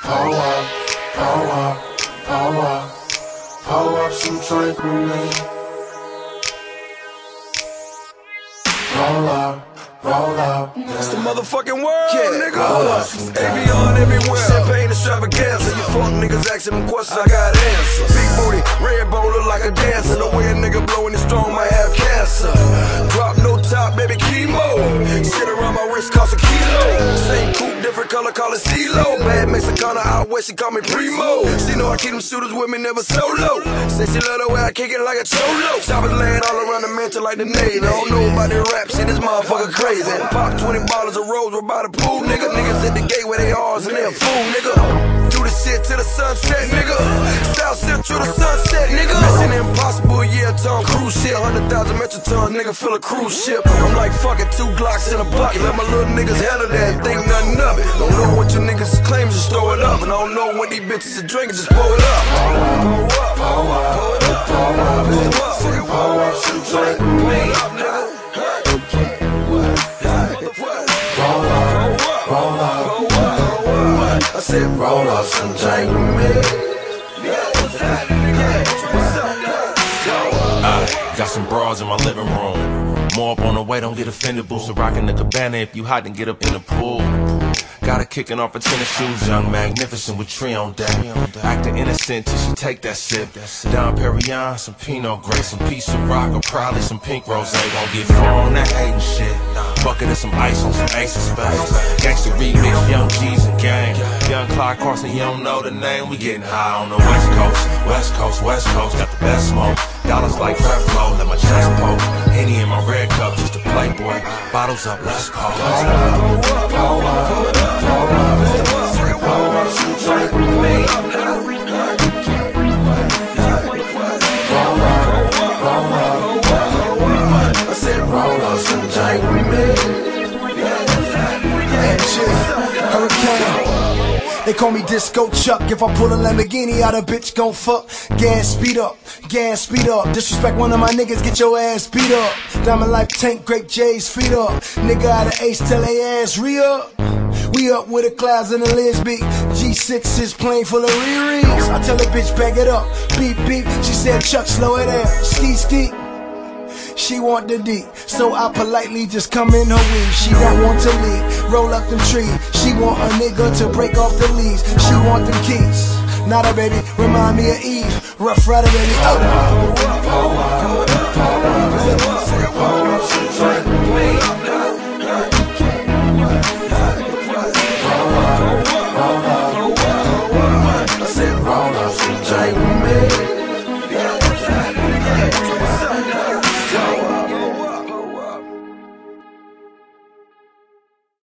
Pour up, pour up, pour up, pour up some drink with me. Roll up, It's the motherfucking world, nigga. Avion everywhere, champagne extravaganza. You fuck niggas asking them questions, I got answers. Big booty, red bone look like a dancer. The way a nigga blowing it strong might have cancer. Drop no top, baby, chemo. Shit around my wrist cost a kilo. Same coupe, different color, call it CeeLo. Bad Mexicana out west, she call me Primo. She know I keep them shooters with me, never solo. Say she love the way I kick it like a cholo. Choppers laying all around the mansion like the Navy. I don't know about the rap shit, this motherfucker crazy. Pop 20 bottles of rose, we're by the pool, nigga. Niggas at the gate where they are, and they a fool, nigga. Do the shit till the sunset, nigga. South Central to sunset, nigga. Mission impossible, yeah, Tom Cruise shit. 100,000 metric tons, nigga, fill a cruise ship. I'm like, fuck it, 2 Glocks in a bucket. Let my little niggas handle that, think nothing of it. Don't know what you niggas claim, just throw it up. And I don't know what these bitches are drinking, just pour it up. Pour up, pour up, pour it up, pour up, pour up, some drink with me. I said, roll up some drink with me. I got some bras in my living room. More up on the way, don't get offended. Booster rockin' the cabana. If you hot, then get up in the pool. Got her kicking off her tennis shoes, young, magnificent with tree on deck. Acting innocent till she take that sip. Dom Perignon, some Pinot Gris, some piece of rock, or probably some pink rosé. Won't get far on that hating shit. Bucket of some ice on some ace of spades. Gangsta remix, young G's and gang. Young Clyde Carson, you don't know the name. We getting high on the West Coast, West Coast, West Coast. Got the best smoke. Dollars like fat flow, let my chest poke. Henny in my red cup, just a playboy. Bottles up, let's go. I said, roll up some drink with me. Hurricane. They call me Disco Chuck. If I pull a Lamborghini out, a bitch gon' fuck. Gas speed up, gas speed up. Disrespect one of my niggas, get your ass beat up. Diamond Life Tank, Grape J's feet up. Nigga out of Ace, tell they ass re-up. We up with the clouds and the lids beat. G6 is plain full of Riri's. I tell the bitch, back it up, beep beep. She said, Chuck, slow it down, ski ski. She want the D, so I politely just come in her weed. She don't want to leave, roll up them trees. She want a nigga to break off the leaves. She want them keys, not a baby, remind me of Eve. Rough Rider, baby,